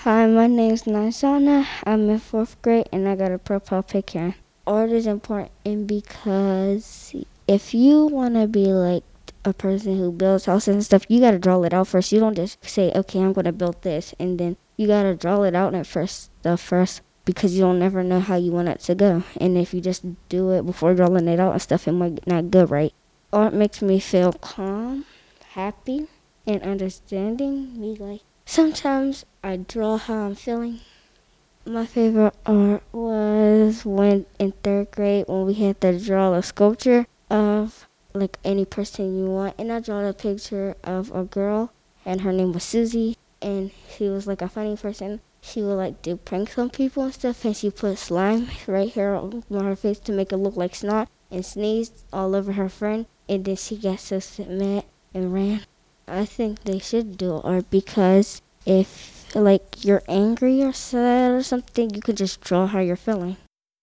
Hi, my name's Naishana. I'm in fourth grade and I got a profile picture. Art is important because if you want to be like a person who builds houses and stuff, you got to draw it out first. You don't just say, okay, I'm going to build this. And then you got to draw it out at first, because you don't never know how you want it to go. And if you just do it before drawing it out and stuff, it might not go right. Art makes me feel calm, happy, and understanding. Sometimes I draw how I'm feeling. My favorite art was when in third grade when we had to draw a sculpture of like any person you want, and I drew a picture of a girl and her name was Susie, and she was like a funny person. She would like do pranks on people and stuff, and she put slime right here on her face to make it look like snot and sneezed all over her friend, and then she got so mad and ran. I think they should do art because if like you're angry or sad or something, you could just draw how you're feeling.